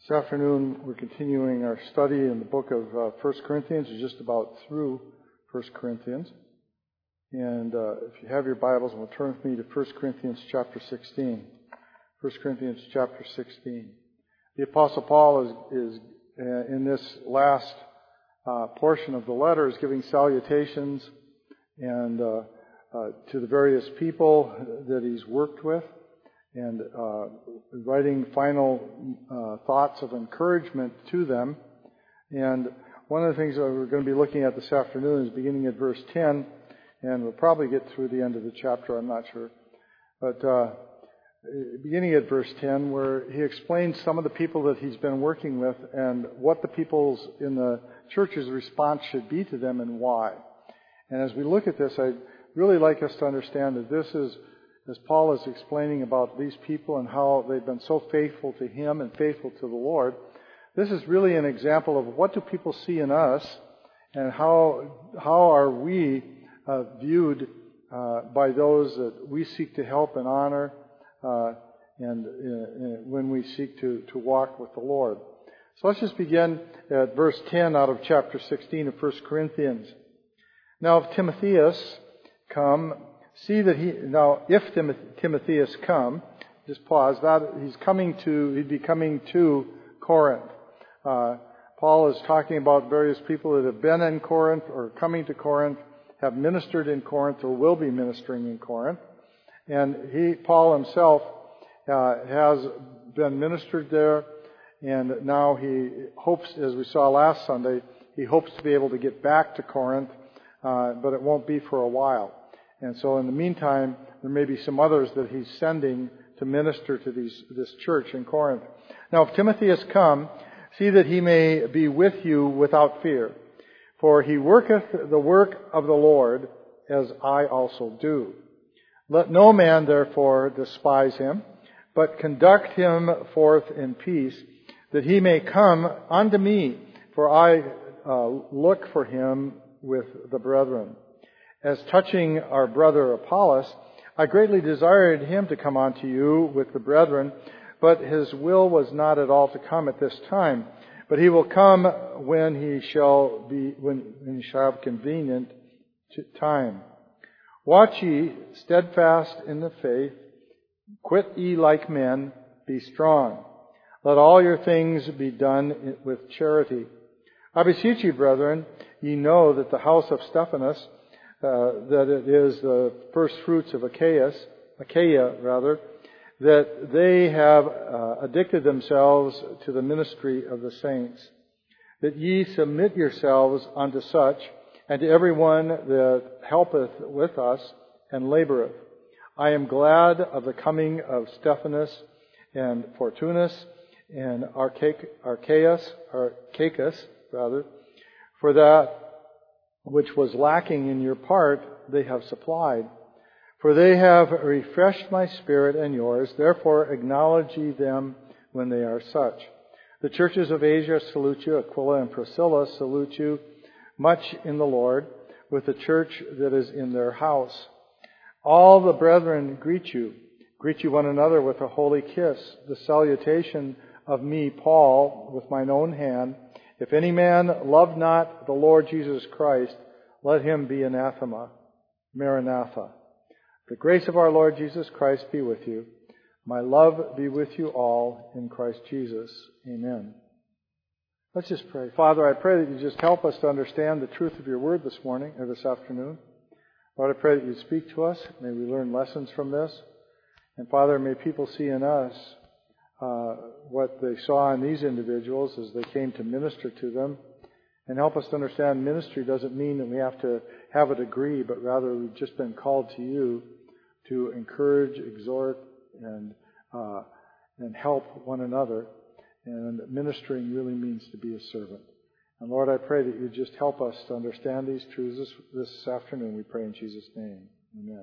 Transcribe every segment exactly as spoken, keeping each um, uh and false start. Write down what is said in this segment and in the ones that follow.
This afternoon, we're continuing our study in the book of uh, First Corinthians. We're just about through First Corinthians. And uh, if you have your Bibles, we'll turn with me to First Corinthians chapter sixteen. First Corinthians chapter sixteen. The Apostle Paul is, is uh, in this last uh, portion of the letter, is giving salutations and uh, uh, to the various people that he's worked with, and uh, writing final uh, thoughts of encouragement to them. And one of the things that we're going to be looking at this afternoon is beginning at verse ten, and we'll probably get through the end of the chapter, I'm not sure. But uh, beginning at verse ten, where he explains some of the people that he's been working with and what the people's in the church's response should be to them and why. And as we look at this, I'd really like us to understand that this is, as Paul is explaining about these people and how they've been so faithful to him and faithful to the Lord, this is really an example of what do people see in us and how how are we uh, viewed uh, by those that we seek to help and honor uh, and uh, when we seek to, to walk with the Lord. So let's just begin at verse ten out of chapter sixteen of First Corinthians. Now if Timotheus come, see that he, now if Timotheus come, just pause, that he's coming to, he'd be coming to Corinth. Uh, Paul is talking about various people that have been in Corinth or coming to Corinth, have ministered in Corinth or will be ministering in Corinth. And he, Paul himself, uh, has been ministered there, and now he hopes, as we saw last Sunday, he hopes to be able to get back to Corinth, uh, but it won't be for a while. And so in the meantime, there may be some others that he's sending to minister to these, this church in Corinth. Now if Timotheus come, see that he may be with you without fear. For he worketh the work of the Lord, as I also do. Let no man therefore despise him, but conduct him forth in peace, that he may come unto me, for I uh, look for him with the brethren. As touching our brother Apollos, I greatly desired him to come unto you with the brethren, but his will was not at all to come at this time. But he will come when he shall be, when, when he shall have convenient time. Watch ye steadfast in the faith, quit ye like men, be strong. Let all your things be done with charity. I beseech you, brethren, ye know that the house of Stephanas, Uh, that it is the first fruits of Achaeus, Achaia rather, that they have uh, addicted themselves to the ministry of the saints. That ye submit yourselves unto such, and to every one that helpeth with us and laboreth. I am glad of the coming of Stephanas and Fortunus and Archaeus, Archaicus rather, for that which was lacking in your part, they have supplied. For they have refreshed my spirit and yours, therefore acknowledge ye them when they are such. The churches of Asia salute you, Aquila and Priscilla salute you much in the Lord, with the church that is in their house. All the brethren greet you. Greet you one another with a holy kiss. The salutation of me, Paul, with mine own hand. If any man love not the Lord Jesus Christ, let him be anathema. Maranatha. The grace of our Lord Jesus Christ be with you. My love be with you all in Christ Jesus. Amen. Let's just pray. Father, I pray that you just help us to understand the truth of your word this morning or this afternoon. Lord, I pray that you speak to us. May we learn lessons from this. And Father, may people see in us Uh, what they saw in these individuals as they came to minister to them, and help us to understand ministry doesn't mean that we have to have a degree, but rather we've just been called to you to encourage, exhort, and uh, and help one another. And ministering really means to be a servant. And Lord, I pray that you just help us to understand these truths this, this afternoon. We pray in Jesus' name. Amen.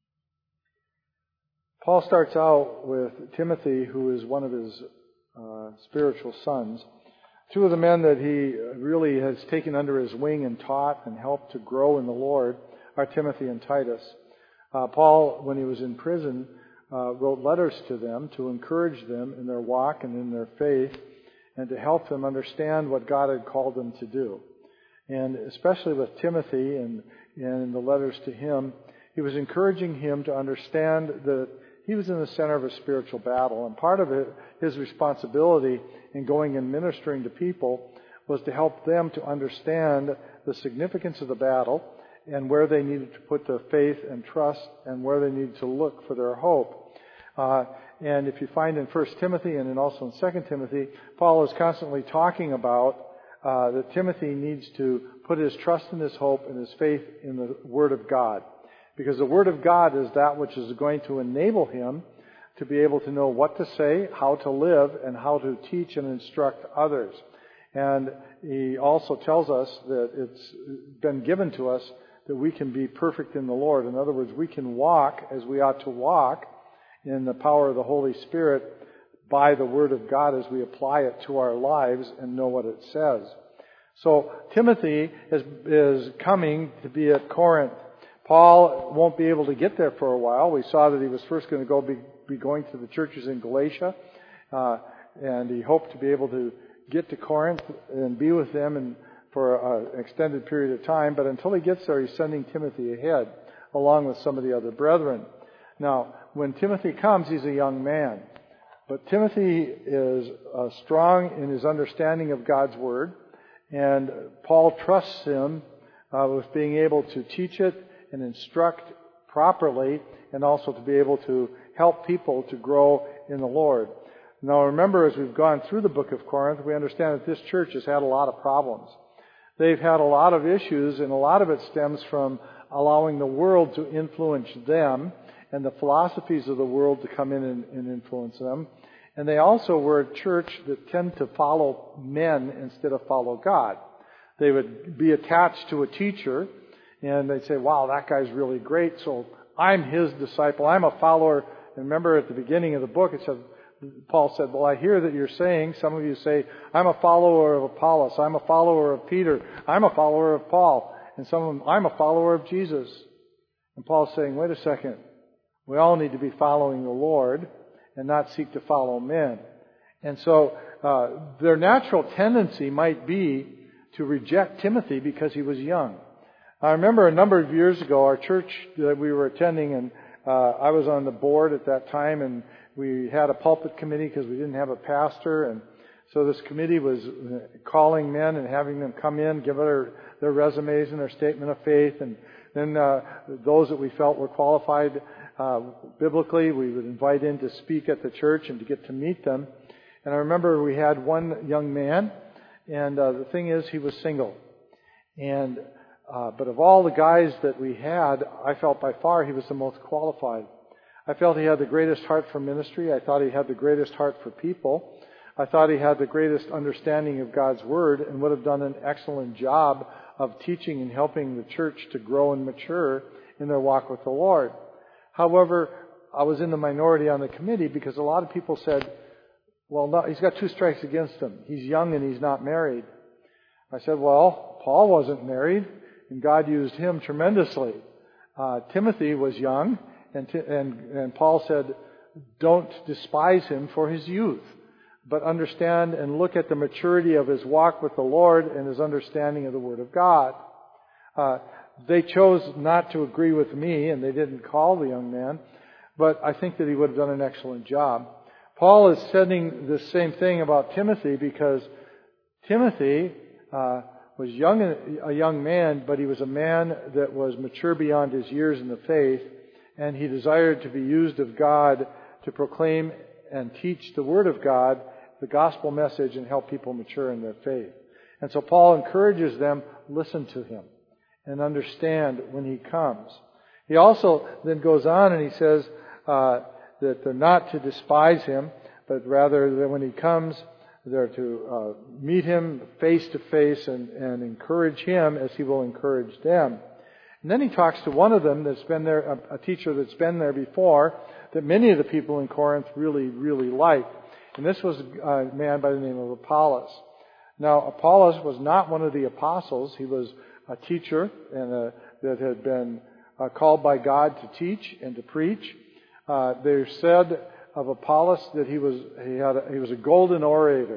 Paul starts out with Timothy, who is one of his uh, spiritual sons. Two of the men that he really has taken under his wing and taught and helped to grow in the Lord are Timothy and Titus. Uh, Paul, when he was in prison, uh, wrote letters to them to encourage them in their walk and in their faith. and to help them understand what God had called them to do. And especially with Timothy and, and in the letters to him, he was encouraging him to understand that he was in the center of a spiritual battle. And part of it, his responsibility in going and ministering to people was to help them to understand the significance of the battle and where they needed to put their faith and trust and where they needed to look for their hope. Uh, and if you find in First Timothy and then also in Second Timothy, Paul is constantly talking about uh, that Timothy needs to put his trust and his hope and his faith in the Word of God. Because the Word of God is that which is going to enable him to be able to know what to say, how to live, and how to teach and instruct others. And he also tells us that it's been given to us that we can be perfect in the Lord. In other words, we can walk as we ought to walk in the power of the Holy Spirit by the Word of God as we apply it to our lives and know what it says. So Timothy is, is coming to be at Corinth. Paul won't be able to get there for a while. We saw that he was first going to go be, be going to the churches in Galatia, uh, and he hoped to be able to get to Corinth and be with them and for an extended period of time. But until he gets there, he's sending Timothy ahead, along with some of the other brethren. Now, when Timothy comes, he's a young man. But Timothy is uh, strong in his understanding of God's Word, and Paul trusts him uh, with being able to teach it and instruct properly, and also to be able to help people to grow in the Lord. Now remember, as we've gone through the book of Corinth, we understand that this church has had a lot of problems. They've had a lot of issues, and a lot of it stems from allowing the world to influence them and the philosophies of the world to come in and, and influence them. And they also were a church that tend to follow men instead of follow God. They would be attached to a teacher, and they'd say, wow, that guy's really great, so I'm his disciple. I'm a follower. And remember at the beginning of the book, it said, Paul said, well, I hear that you're saying, some of you say, I'm a follower of Apollos. I'm a follower of Peter. I'm a follower of Paul. And some of them, I'm a follower of Jesus. And Paul's saying, wait a second. We all need to be following the Lord and not seek to follow men. And so uh, their natural tendency might be to reject Timothy because he was young. I remember a number of years ago, our church that we were attending, and uh, I was on the board at that time, and we had a pulpit committee because we didn't have a pastor. And so this committee was calling men and having them come in, give their, their resumes and their statement of faith. And then uh, those that we felt were qualified uh, biblically, we would invite in to speak at the church and to get to meet them. And I remember we had one young man, and uh, the thing is, he was single. And uh, but of all the guys that we had, I felt by far he was the most qualified. I felt he had the greatest heart for ministry. I thought he had the greatest heart for people. I thought he had the greatest understanding of God's Word and would have done an excellent job of teaching and helping the church to grow and mature in their walk with the Lord. However, I was in the minority on the committee because a lot of people said, well, no, he's got two strikes against him. He's young and he's not married. I said, well, Paul wasn't married, and God used him tremendously. Uh, Timothy was young. And, and, and Paul said, don't despise him for his youth, but understand and look at the maturity of his walk with the Lord and his understanding of the Word of God. Uh, they chose not to agree with me, and they didn't call the young man, but I think that he would have done an excellent job. Paul is saying the same thing about Timothy because Timothy uh, was young, a young man, but he was a man that was mature beyond his years in the faith. And he desired to be used of God to proclaim and teach the Word of God, the gospel message, and help people mature in their faith. And so Paul encourages them, listen to him and understand when he comes. He also then goes on and he says uh, that they're not to despise him, but rather that when he comes, they're to uh, meet him face to face and, and encourage him as he will encourage them. And then he talks to one of them that's been there, a, a teacher that's been there before, that many of the people in Corinth really, really liked. And this was a man by the name of Apollos. Now, Apollos was not one of the apostles. He was a teacher and a, that had been uh, called by God to teach and to preach. Uh, they said of Apollos that he was he had a, he was a golden orator.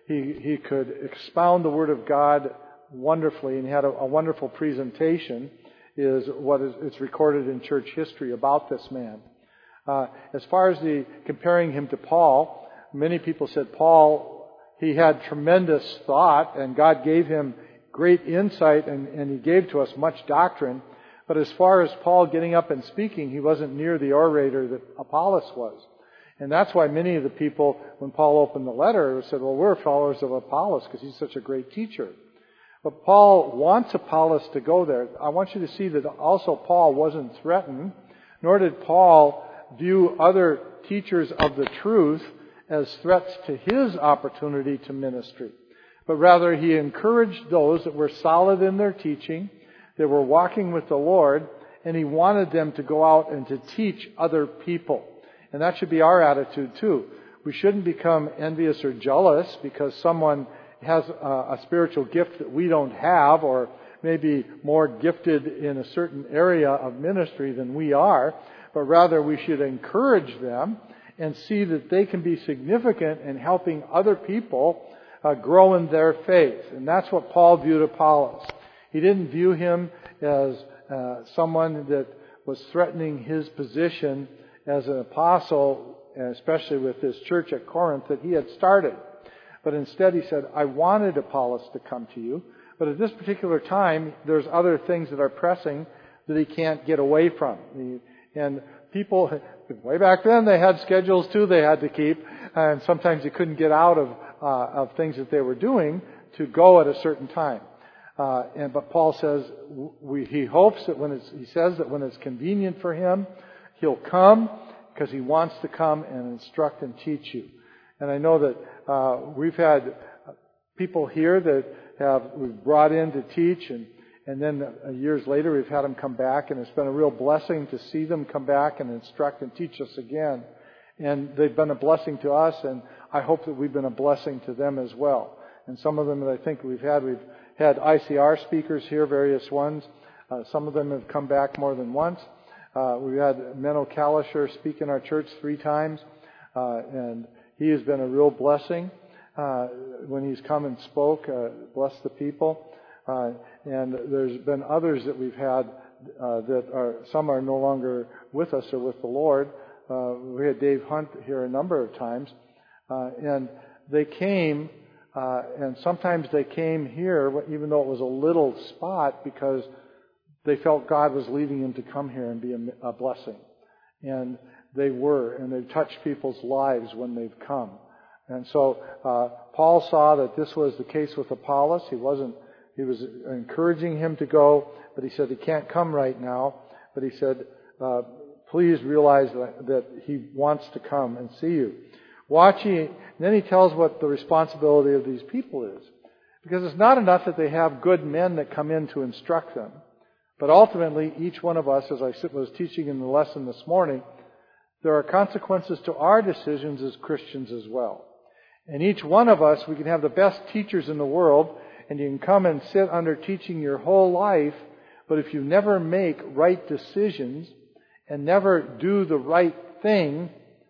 he, he could expound the Word of God wonderfully, and he had a, a wonderful presentation, is what is it's recorded in church history about this man. Uh, as far as the comparing him to Paul, many people said Paul, he had tremendous thought, and God gave him great insight, and, and he gave to us much doctrine. But as far as Paul getting up and speaking, he wasn't near the orator that Apollos was. And that's why many of the people, when Paul opened the letter, said, well, we're followers of Apollos because he's such a great teacher. But Paul wants Apollos to go there. I want you to see that also Paul wasn't threatened, nor did Paul view other teachers of the truth as threats to his opportunity to ministry. But rather, he encouraged those that were solid in their teaching, that were walking with the Lord, and he wanted them to go out and to teach other people. And that should be our attitude too. We shouldn't become envious or jealous because someone has a, a spiritual gift that we don't have, or maybe more gifted in a certain area of ministry than we are. But rather, we should encourage them and see that they can be significant in helping other people uh, grow in their faith. And that's what Paul viewed Apollos. He didn't view him as uh, someone that was threatening his position as an apostle, especially with this church at Corinth that he had started. But instead he said, I wanted Apollos to come to you, but at this particular time, there's other things that are pressing that he can't get away from. And people, way back then, they had schedules too they had to keep, and sometimes they couldn't get out of, uh, of things that they were doing to go at a certain time. Uh, and but Paul says we, he hopes that when it's, he says that when it's convenient for him, he'll come because he wants to come and instruct and teach you. And I know that uh, we've had people here that have we've brought in to teach, and and then uh, years later we've had them come back, and it's been a real blessing to see them come back and instruct and teach us again. And they've been a blessing to us, and I hope that we've been a blessing to them as well. And some of them that I think we've had, we've had I C R speakers here, various ones. Uh, some of them have come back more than once. Uh, we had Menno Kalisher speak in our church three times, uh, and he has been a real blessing uh, when he's come and spoke, uh, blessed the people. Uh, and there's been others that we've had uh, that are, some are no longer with us or with the Lord. Uh, we had Dave Hunt here a number of times, uh, and they came, uh, and sometimes they came here, even though it was a little spot, because they felt God was leading them to come here and be a, a blessing. And they were, and they've touched people's lives when they've come. And so uh, Paul saw that this was the case with Apollos. He wasn't, he was encouraging him to go, but he said he can't come right now. But he said, uh, please realize that, that he wants to come and see you. Watch ye, and then he tells what the responsibility of these people is. Because it's not enough that they have good men that come in to instruct them. But ultimately, each one of us, as I was teaching in the lesson this morning, there are consequences to our decisions as Christians as well. And each one of us, we can have the best teachers in the world, and you can come and sit under teaching your whole life, but if you never make right decisions and never do the right thing,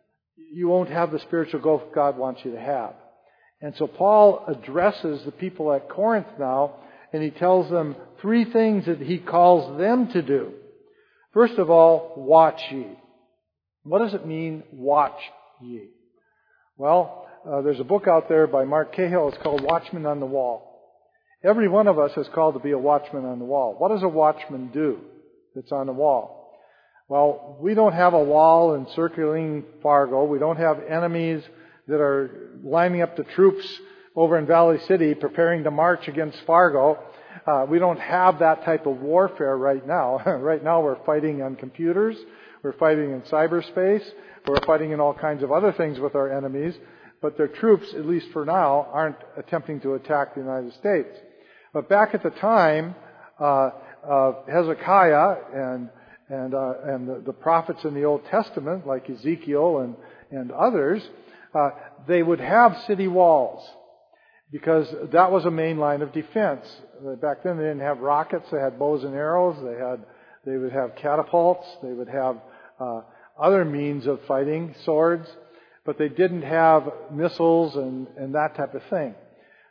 you won't have the spiritual growth God wants you to have. And so Paul addresses the people at Corinth now, and he tells them three things that he calls them to do. First of all, watch ye. What does it mean, watch ye? Well, uh, there's a book out there by Mark Cahill. It's called Watchman on the Wall. Every one of us is called to be a watchman on the wall. What does a watchman do that's on the wall? Well, we don't have a wall encircling Fargo. We don't have enemies that are lining up the troops over in Valley City preparing to march against Fargo. Uh, we don't have that type of warfare right now. Right now we're fighting on computers. We're fighting in cyberspace. We're fighting in all kinds of other things with our enemies. But their troops, at least for now, aren't attempting to attack the United States. But back at the time uh, of Hezekiah and and uh, and the, the prophets in the Old Testament, like Ezekiel and, and others, uh, they would have city walls, because that was a main line of defense. Back then they didn't have rockets, they had bows and arrows, they had they would have catapults, they would have uh, other means of fighting, swords, but they didn't have missiles and, and that type of thing.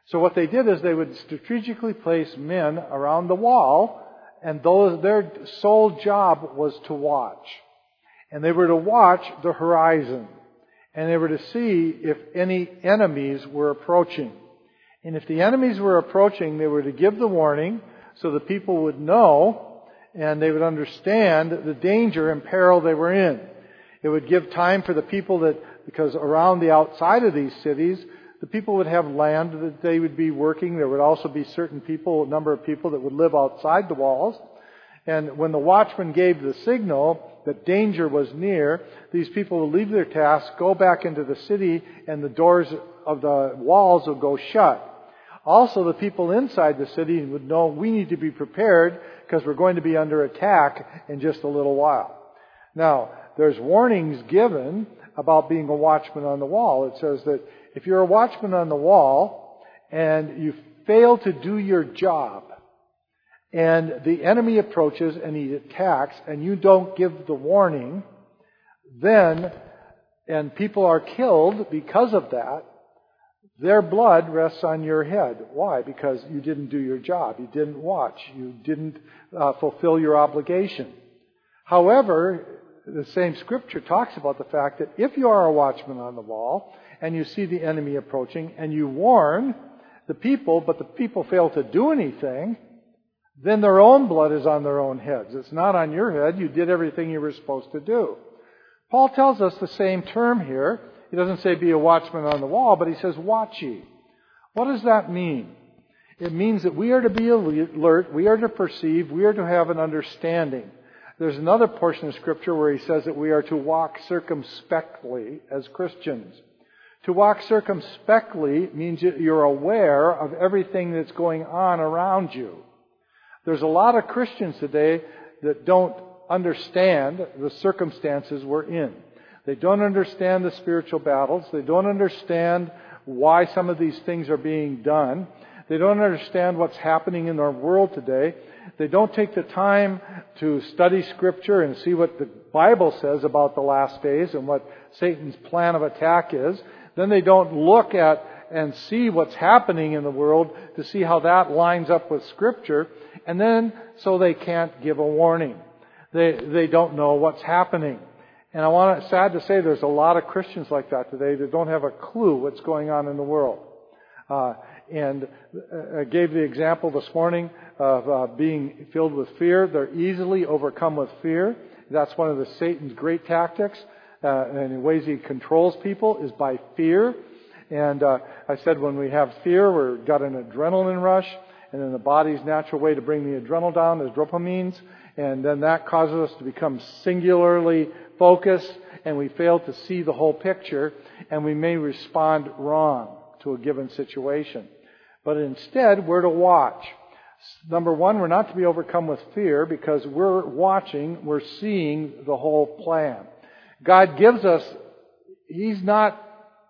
So what they did is they would strategically place men around the wall, and those, their sole job was to watch. And they were to watch the horizon. And they were to see if any enemies were approaching. And if the enemies were approaching, they were to give the warning so the people would know and they would understand the danger and peril they were in. It would give time for the people that, because around the outside of these cities, the people would have land that they would be working. There would also be certain people, a number of people that would live outside the walls. And when the watchman gave the signal that danger was near, these people would leave their tasks, go back into the city, and the doors of the walls would go shut. Also, the people inside the city would know we need to be prepared because we're going to be under attack in just a little while. Now, there's warnings given about being a watchman on the wall. It says that if you're a watchman on the wall and you fail to do your job, and the enemy approaches and he attacks, and you don't give the warning, then, and people are killed because of that, their blood rests on your head. Why? Because you didn't do your job. You didn't watch. You didn't uh, fulfill your obligation. However, the same scripture talks about the fact that if you are a watchman on the wall and you see the enemy approaching and you warn the people, but the people fail to do anything, then their own blood is on their own heads. It's not on your head. You did everything you were supposed to do. Paul tells us the same term here. He doesn't say be a watchman on the wall, but he says watch ye. What does that mean? It means that we are to be alert, we are to perceive, we are to have an understanding. There's another portion of Scripture where he says that we are to walk circumspectly as Christians. To walk circumspectly means you're aware of everything that's going on around you. There's a lot of Christians today that don't understand the circumstances we're in. They don't understand the spiritual battles. They don't understand why some of these things are being done. They don't understand what's happening in our world today. They don't take the time to study Scripture and see what the Bible says about the last days and what Satan's plan of attack is. Then they don't look at and see what's happening in the world to see how that lines up with Scripture. And then, so they can't give a warning. They, they don't know what's happening. And I want to, sad to say there's a lot of Christians like that today that don't have a clue what's going on in the world. Uh, and I gave the example this morning of uh, being filled with fear. They're easily overcome with fear. That's one of the Satan's great tactics. Uh, and the ways he controls people is by fear. And uh, I said when we have fear, we've got an adrenaline rush. And then the body's natural way to bring the adrenaline down is dopamines. And then that causes us to become singularly focused. And we fail to see the whole picture. And we may respond wrong to a given situation. But instead, we're to watch. Number one, we're not to be overcome with fear because we're watching, we're seeing the whole plan. God gives us, He's not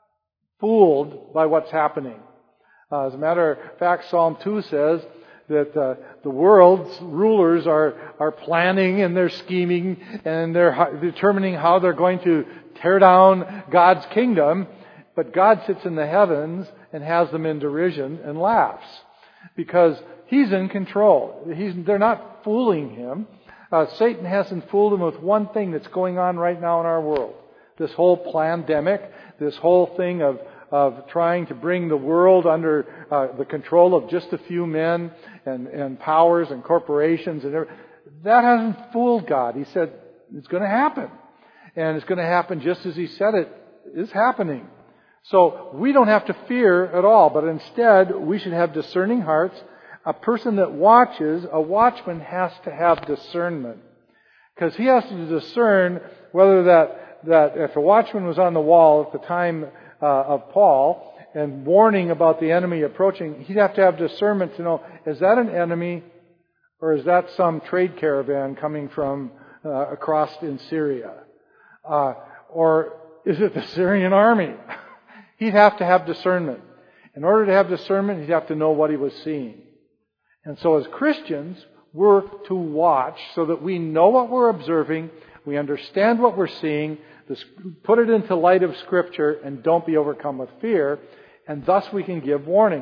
fooled by what's happening. Uh, as a matter of fact, Psalm two says that uh, the world's rulers are, are planning and they're scheming and they're determining how they're going to tear down God's kingdom. But God sits in the heavens and has them in derision and laughs because He's in control. He's, they're not fooling Him. Uh, Satan hasn't fooled him with one thing that's going on right now in our world. This whole pandemic, this whole thing of, of trying to bring the world under uh, the control of just a few men and, and powers and corporations and everything. That hasn't fooled God. He said it's going to happen. And it's going to happen just as He said it is happening. So we don't have to fear at all, but instead we should have discerning hearts. A person that watches, a watchman has to have discernment. Because he has to discern whether that, that if a watchman was on the wall at the time uh, of Paul and warning about the enemy approaching, he'd have to have discernment to know, is that an enemy or is that some trade caravan coming from uh, across in Syria? Uh, or is it the Syrian army? He'd have to have discernment. In order to have discernment, he'd have to know what he was seeing. And so as Christians, we're to watch so that we know what we're observing, we understand what we're seeing, put it into light of Scripture, and don't be overcome with fear, and thus we can give warnings.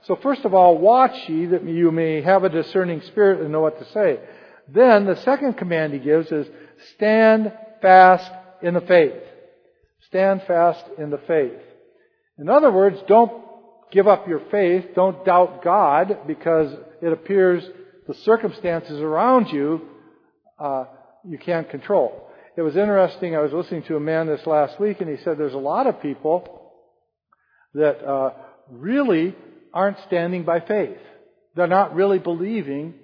So first of all, watch ye that you may have a discerning spirit and know what to say. Then the second command he gives is stand fast in the faith. Stand fast in the faith. In other words, don't give up your faith. Don't doubt God because it appears the circumstances around you uh, you can't control. It was interesting. I was listening to a man this last week, and he said there's a lot of people that uh, really aren't standing by faith. They're not really believing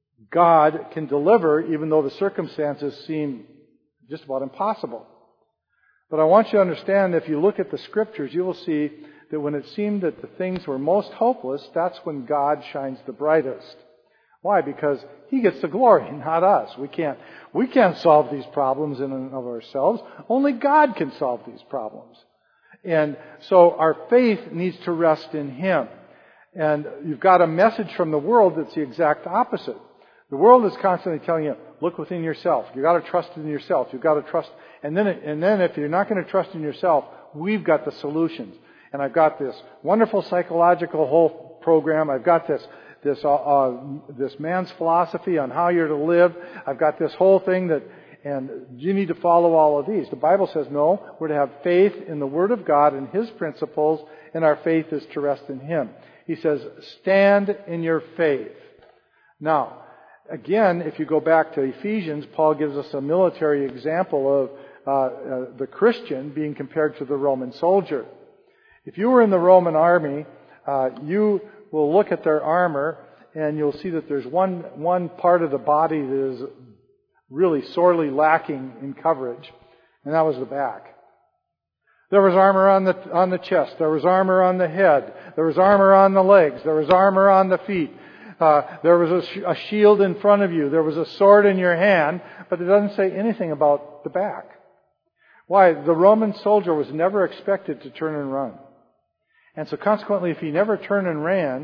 God can deliver, even though the circumstances seem just about impossible. But I want you to understand, if you look at the Scriptures, you will see that when it seemed that the things were most hopeless, that's when God shines the brightest. Why? Because He gets the glory, not us. We can't, we can't solve these problems in and of ourselves. Only God can solve these problems. And so our faith needs to rest in Him. And you've got a message from the world that's the exact opposite. The world is constantly telling you, look within yourself. You've got to trust in yourself. You've got to trust. And then, and then if you're not going to trust in yourself, we've got the solutions. And I've got this wonderful psychological whole program. I've got this this uh, uh, this man's philosophy on how you're to live. I've got this whole thing that, and you need to follow all of these. The Bible says no. We're to have faith in the Word of God and His principles, and our faith is to rest in Him. He says, stand in your faith. Now, again, if you go back to Ephesians, Paul gives us a military example of uh, uh, the Christian being compared to the Roman soldier. If you were in the Roman army, uh, you will look at their armor and you'll see that there's one one part of the body that is really sorely lacking in coverage, and that was the back. There was armor on the on the chest. There was armor on the head. There was armor on the legs. There was armor on the feet. Uh, there was a, sh- a shield in front of you. There was a sword in your hand, but it doesn't say anything about the back. Why? The Roman soldier was never expected to turn and run. And so consequently, if he never turned and ran,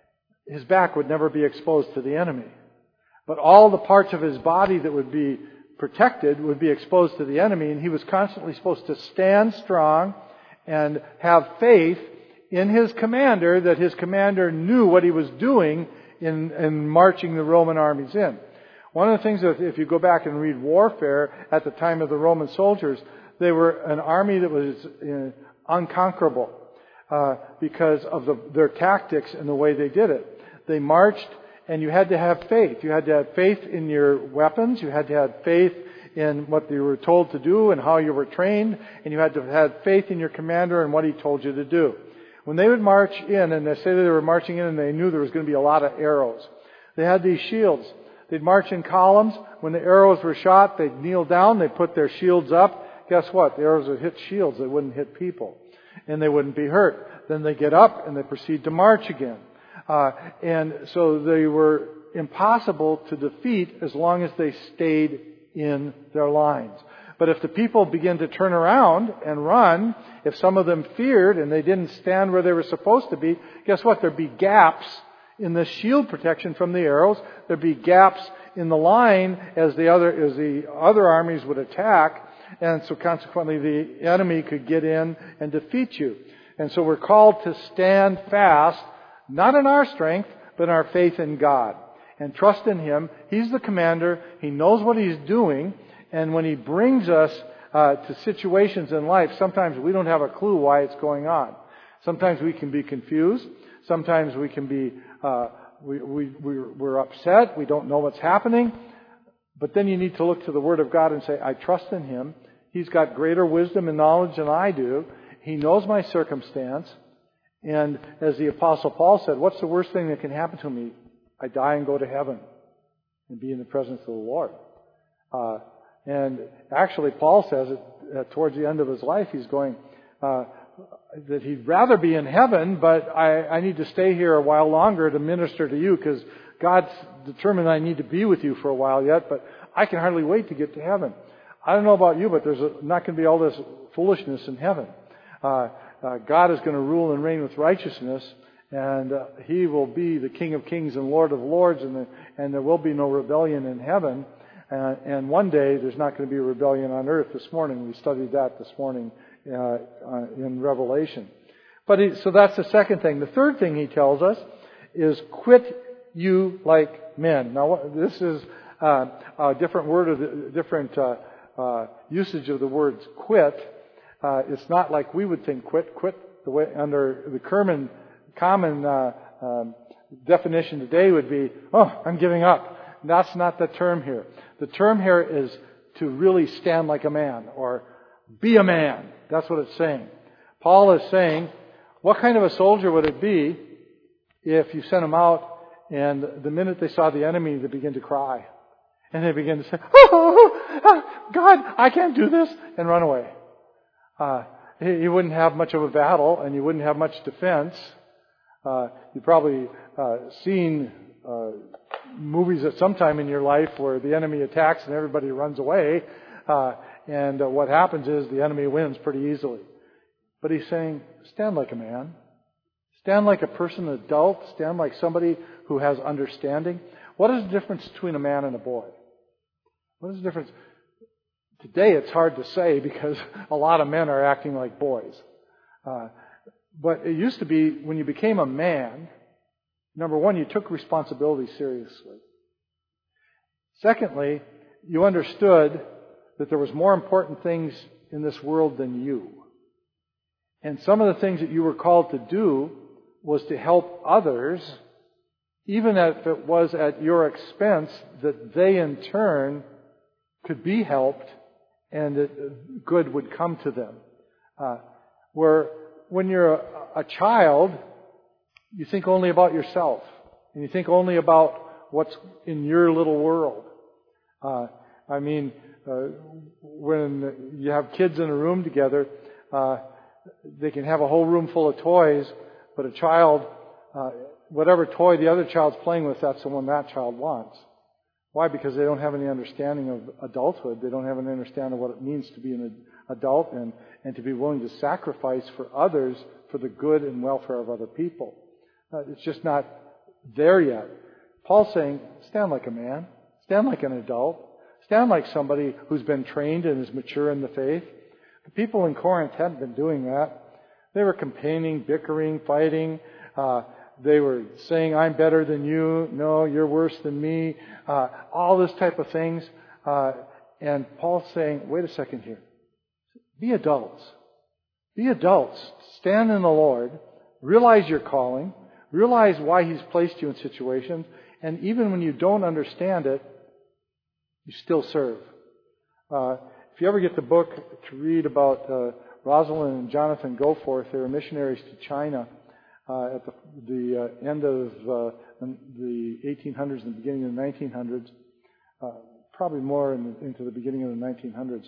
his back would never be exposed to the enemy. But all the parts of his body that would be protected would be exposed to the enemy, and he was constantly supposed to stand strong and have faith in his commander, that his commander knew what he was doing in, in marching the Roman armies in. One of the things that if you go back and read warfare at the time of the Roman soldiers, they were an army that was uh, unconquerable uh, because of the, their tactics and the way they did it. They marched, and you had to have faith. You had to have faith in your weapons. You had to have faith in what you were told to do and how you were trained. And you had to have faith in your commander and what he told you to do. When they would march in, and they say that they were marching in and they knew there was going to be a lot of arrows, they had these shields. They'd march in columns. When the arrows were shot, they'd kneel down. They'd put their shields up. Guess what? The arrows would hit shields. They wouldn't hit people. And they wouldn't be hurt. Then they get up and they proceed to march again. Uh, and so they were impossible to defeat as long as they stayed in their lines. But if the people began to turn around and run, if some of them feared and they didn't stand where they were supposed to be, guess what? There'd be gaps in the shield protection from the arrows. There'd be gaps in the line as the other as the other armies would attack, and so consequently the enemy could get in and defeat you. And so we're called to stand fast, not in our strength, but in our faith in God. And trust in Him. He's the commander. He knows what He's doing. And when He brings us uh, to situations in life, sometimes we don't have a clue why it's going on. Sometimes we can be confused. Sometimes we can be, uh, we, we, we're upset. We don't know what's happening. But then you need to look to the Word of God and say, I trust in Him. He's got greater wisdom and knowledge than I do. He knows my circumstance. And as the Apostle Paul said, what's the worst thing that can happen to me? I die and go to heaven and be in the presence of the Lord. Uh, and actually, Paul says it, uh, towards the end of his life, he's going, uh, that he'd rather be in heaven, but I, I need to stay here a while longer to minister to you because God's determined I need to be with you for a while yet, but I can hardly wait to get to heaven. I don't know about you, but there's a, not going to be all this foolishness in heaven. Uh, uh, God is going to rule and reign with righteousness, and uh, He will be the King of Kings and Lord of Lords, and, the, and there will be no rebellion in heaven. Uh, and one day there's not going to be a rebellion on earth. This morning we studied that this morning uh, uh, in Revelation. But he, so that's the second thing. The third thing he tells us is quit you like men. Now this is uh, a different word, of the, different uh, uh, usage of the words quit. Uh, it's not like we would think quit. Quit the way under the common common uh, um, definition today would be, oh, I'm giving up. That's not the term here. The term here is to really stand like a man or be a man. That's what it's saying. Paul is saying, what kind of a soldier would it be if you sent them out and the minute they saw the enemy, they begin to cry. And they begin to say, oh, oh, God, I can't do this, and run away. Uh, you wouldn't have much of a battle, and you wouldn't have much defense. Uh, you've probably uh, seen uh, movies at some time in your life where the enemy attacks and everybody runs away. Uh, and uh, what happens is the enemy wins pretty easily. But he's saying, stand like a man. Stand like a person, an adult. Stand like somebody who has understanding. What is the difference between a man and a boy? What is the difference? Today it's hard to say because a lot of men are acting like boys. Uh, but it used to be when you became a man, number one, you took responsibility seriously. Secondly, you understood that there was more important things in this world than you. And some of the things that you were called to do was to help others, even if it was at your expense, that they in turn could be helped and that good would come to them. Uh, where when you're a, a child, you think only about yourself. And you think only about what's in your little world. Uh, I mean, uh, when you have kids in a room together, uh, they can have a whole room full of toys, but a child, uh, whatever toy the other child's playing with, that's the one that child wants. Why? Because they don't have any understanding of adulthood. They don't have any understanding of what it means to be an adult and, and to be willing to sacrifice for others for the good and welfare of other people. Uh, it's just not there yet. Paul's saying, stand like a man. Stand like an adult. Stand like somebody who's been trained and is mature in the faith. The people in Corinth hadn't been doing that. They were complaining, bickering, fighting. Uh, they were saying, I'm better than you. No, you're worse than me. Uh, all this type of things. Uh, and Paul's saying, wait a second here. Be adults. Be adults. Stand in the Lord. Realize your calling. Realize why He's placed you in situations. And even when you don't understand it, you still serve. Uh, if you ever get the book to read about uh, Rosalind and Jonathan Goforth, they were missionaries to China uh, at the, the uh, end of uh, the eighteen hundreds and the beginning of the nineteen hundreds, uh, probably more in the, into the beginning of the nineteen hundreds.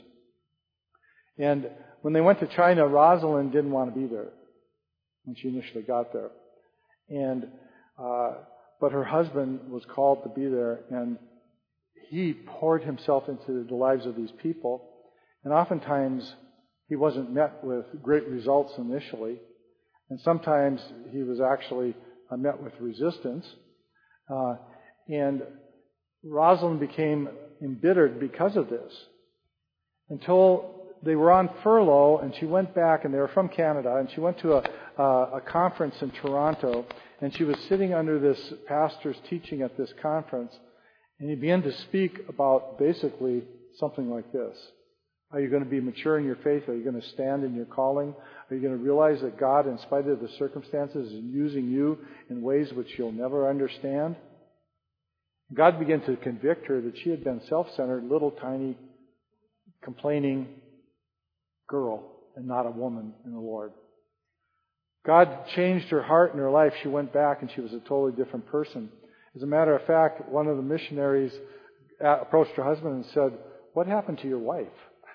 And when they went to China, Rosalind didn't want to be there when she initially got there. And uh, but her husband was called to be there, and he poured himself into the lives of these people. And oftentimes, he wasn't met with great results initially. And sometimes he was actually uh, met with resistance. Uh, and Rosalind became embittered because of this. Until they were on furlough, and she went back, and they were from Canada, and she went to a, uh, a conference in Toronto, and she was sitting under this pastor's teaching at this conference, and he began to speak about basically something like this. Are you going to be mature in your faith? Are you going to stand in your calling? Are you going to realize that God, in spite of the circumstances, is using you in ways which you'll never understand? God began to convict her that she had been self-centered, little tiny, complaining girl and not a woman in the Lord. God changed her heart and her life. She went back and she was a totally different person. As a matter of fact, one of the missionaries approached her husband and said, what happened to your wife?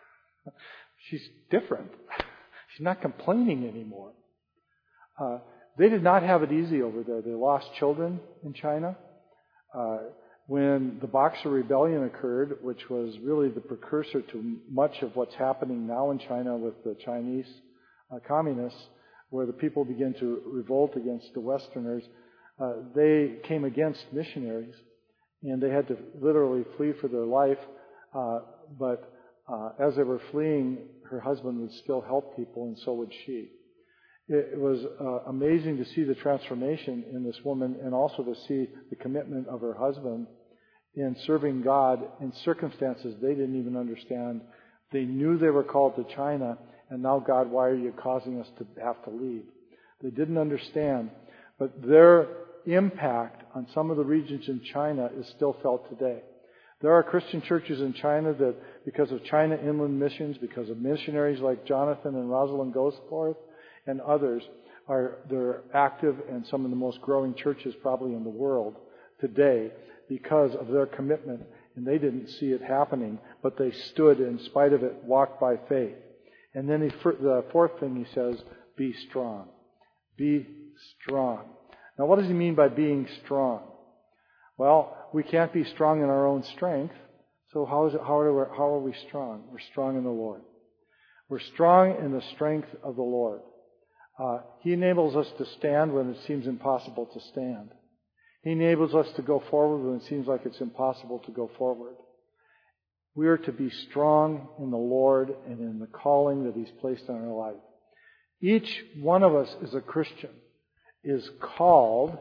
She's different. She's not complaining anymore. Uh, they did not have it easy over there. They lost children in China. Uh, when the Boxer Rebellion occurred, which was really the precursor to much of what's happening now in China with the Chinese uh, communists, where the people began to revolt against the Westerners, uh, they came against missionaries, and they had to literally flee for their life. Uh, but uh, as they were fleeing, her husband would still help people, and so would she. it was uh, amazing to see the transformation in this woman, and also to see the commitment of her husband in serving God in circumstances they didn't even understand. They knew they were called to China, and now, God, why are you causing us to have to leave? They didn't understand, but their impact on some of the regions in China is still felt today. There are Christian churches in China that, because of China Inland Missions, because of missionaries like Jonathan and Rosalind Goforth and others, are they're active in some of the most growing churches probably in the world today because of their commitment. And they didn't see it happening, but they stood in spite of it, walked by faith. And then he, the fourth thing he says, be strong. Be strong. Now, what does he mean by being strong? Well, we can't be strong in our own strength. So how is it? How are we, how are we strong? We're strong in the Lord. We're strong in the strength of the Lord. Uh, he enables us to stand when it seems impossible to stand. He enables us to go forward when it seems like it's impossible to go forward. We are to be strong in the Lord and in the calling that He's placed on our life. Each one of us as a Christian is called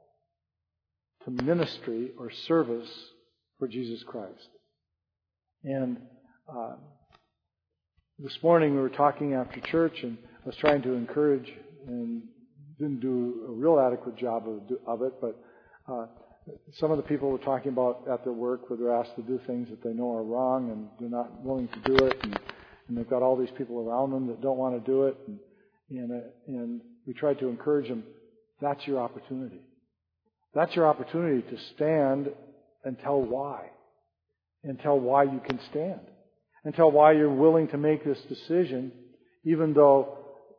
to ministry or service for Jesus Christ. And uh, this morning we were talking after church, and I was trying to encourage, and didn't do a real adequate job of, of it, but uh, some of the people were talking about at their work where they're asked to do things that they know are wrong, and they're not willing to do it, and, and they've got all these people around them that don't want to do it, and and, uh, and we tried to encourage them. That's your opportunity. That's your opportunity to stand and tell why, and tell why you can stand, and tell why you're willing to make this decision, even though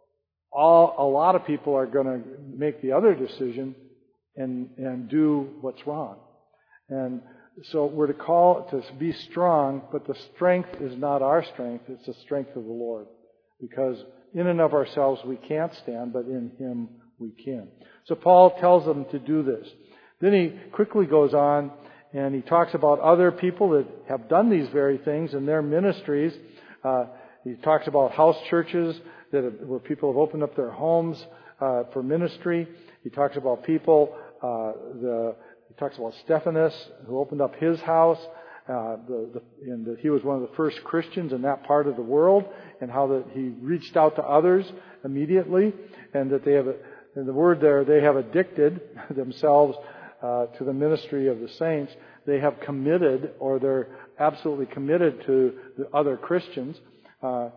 all a lot of people are going to make the other decision and and do what's wrong. And so we're to call to be strong, but the strength is not our strength, it's the strength of the Lord. Because in and of ourselves we can't stand, but in Him we can. So Paul tells them to do this. Then he quickly goes on and he talks about other people that have done these very things in their ministries. Uh, he talks about house churches that have, where people have opened up their homes uh, for ministry. He talks about people Uh, the, he talks about Stephanus, who opened up his house, uh, the, the, and that he was one of the first Christians in that part of the world, and how that he reached out to others immediately, and that they have, a, in the word there, they have addicted themselves uh, to the ministry of the saints. They have committed, or they're absolutely committed to the other Christians. Uh,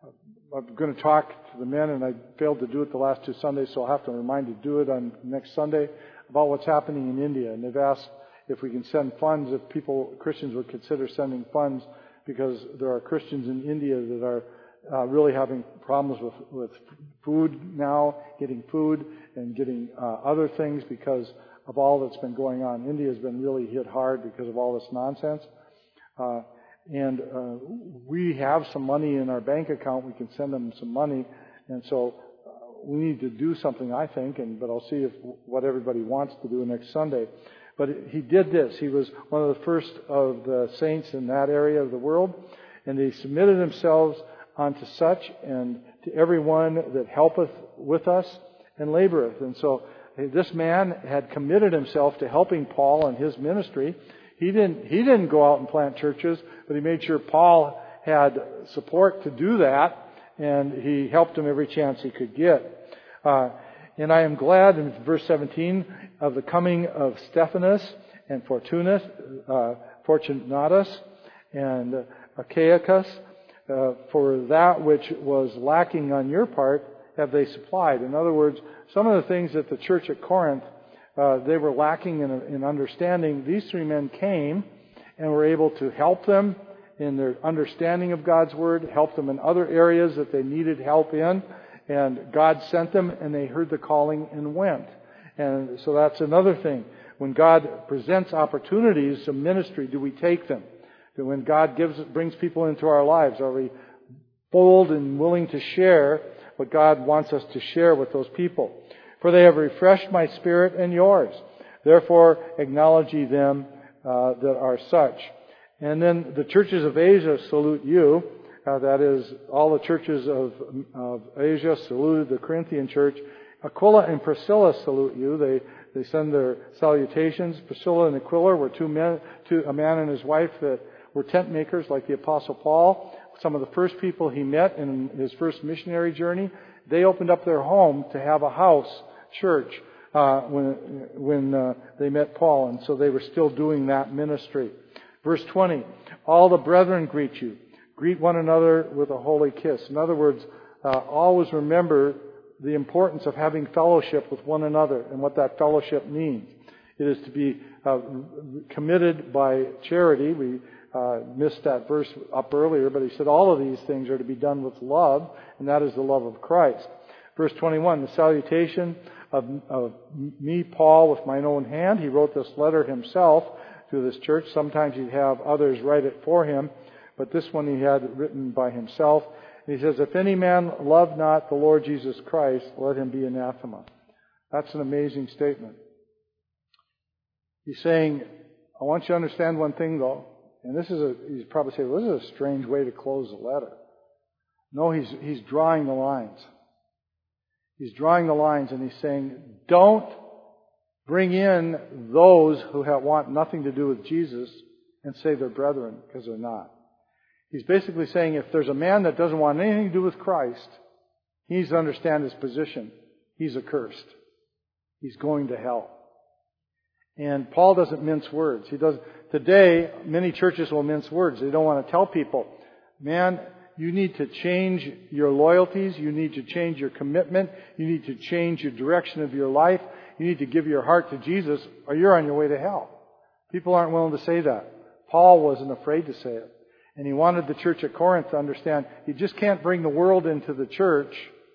I'm going to talk to the men, and I failed to do it the last two Sundays, so I'll have to remind you to do it on next Sunday, about what's happening in India. And they've asked if we can send funds, if people, Christians would consider sending funds, because there are Christians in India that are uh, really having problems with, with food now, getting food and getting uh, other things because of all that's been going on. India has been really hit hard because of all this nonsense. Uh, and uh, we have some money in our bank account. We can send them some money. And so we need to do something, I think, and but I'll see if what everybody wants to do next Sunday. But he did this. He was one of the first of the saints in that area of the world, and they submitted themselves unto such and to everyone that helpeth with us and laboreth. And so this man had committed himself to helping Paul and his ministry. He didn't he didn't go out and plant churches, but he made sure Paul had support to do that, and he helped him every chance he could get. Uh, and I am glad, in verse seventeen, of the coming of Stephanus and Fortunus, uh, Fortunatus and uh, Achaicus, uh, for that which was lacking on your part have they supplied. In other words, some of the things that the church at Corinth, uh, they were lacking in, in understanding, these three men came and were able to help them in their understanding of God's Word, help them in other areas that they needed help in, and God sent them, and they heard the calling and went. And so that's another thing. When God presents opportunities of ministry, do we take them? When God gives, brings people into our lives, are we bold and willing to share what God wants us to share with those people? For they have refreshed my spirit and yours. Therefore acknowledge ye them uh, that are such. And then the churches of Asia salute you. uh, that is, all the churches of, of Asia saluted the Corinthian church. Aquila and Priscilla salute you. They they send their salutations. Priscilla and Aquila were two men, two, a man and his wife that were tent makers like the Apostle Paul. Some of the first people he met in his first missionary journey, they opened up their home to have a house church uh, when when uh, they met Paul, and so they were still doing that ministry. Verse twenty, all the brethren greet you. Greet one another with a holy kiss. In other words, uh, always remember the importance of having fellowship with one another and what that fellowship means. It is to be uh, committed by charity. We uh, missed that verse up earlier, but he said all of these things are to be done with love, and that is the love of Christ. Verse twenty-one, the salutation of, of me, Paul, with mine own hand. He wrote this letter himself to this church. Sometimes he'd have others write it for him, but this one he had written by himself. He says, if any man love not the Lord Jesus Christ, let him be anathema. That's an amazing statement. He's saying, I want you to understand one thing though, and this is a, he's probably saying, well, this is a strange way to close the letter. No, he's, he's drawing the lines. He's drawing the lines and he's saying, don't bring in those who have, want nothing to do with Jesus and say they're brethren, because they're not. He's basically saying if there's a man that doesn't want anything to do with Christ, he needs to understand his position. He's accursed. He's going to hell. And Paul doesn't mince words. He does. Today, many churches will mince words. They don't want to tell people, man, you need to change your loyalties. You need to change your commitment. You need to change your direction of your life. You need to give your heart to Jesus, or you're on your way to hell. People aren't willing to say that. Paul wasn't afraid to say it. And he wanted the church at Corinth to understand you just can't bring the world into the church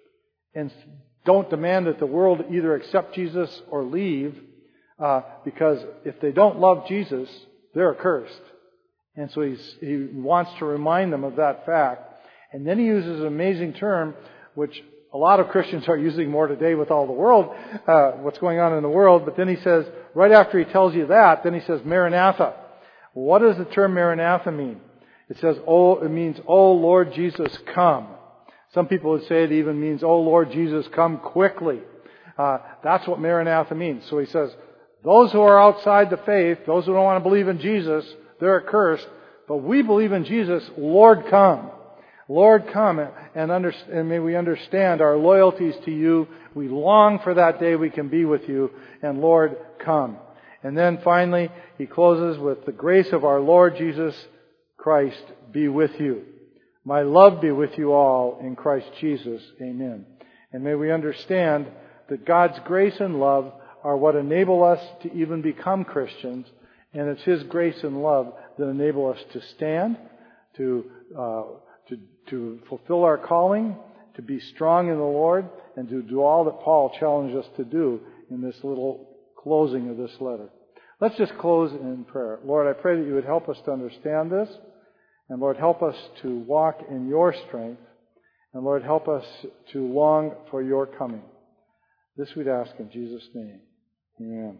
and don't demand that the world either accept Jesus or leave, uh, because if they don't love Jesus, they're accursed. And so he's, he wants to remind them of that fact. And then he uses an amazing term, which a lot of Christians are using more today with all the world, uh, what's going on in the world. But then he says, right after he tells you that, then he says, Maranatha. What does the term Maranatha mean? It says, oh, it means, oh Lord Jesus, come. Some people would say it even means, oh Lord Jesus, come quickly. Uh, that's what Maranatha means. So he says, those who are outside the faith, those who don't want to believe in Jesus, they're accursed. But we believe in Jesus, Lord, come. Lord, come, and, under, and may we understand our loyalties to you. We long for that day we can be with you, and Lord, come. And then finally, he closes with the grace of our Lord Jesus Christ be with you. My love be with you all in Christ Jesus. Amen. And may we understand that God's grace and love are what enable us to even become Christians, and it's His grace and love that enable us to stand, to uh, to to fulfill our calling, to be strong in the Lord, and to do all that Paul challenged us to do in this little closing of this letter. Let's just close in prayer. Lord, I pray that you would help us to understand this. And Lord, help us to walk in your strength. And Lord, help us to long for your coming. This we'd ask in Jesus' name. Amen.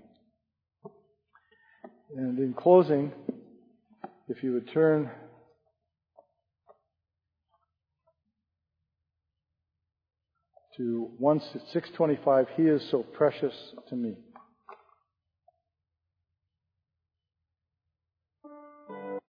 And in closing, if you would turn to six twenty-five, He is so precious to me.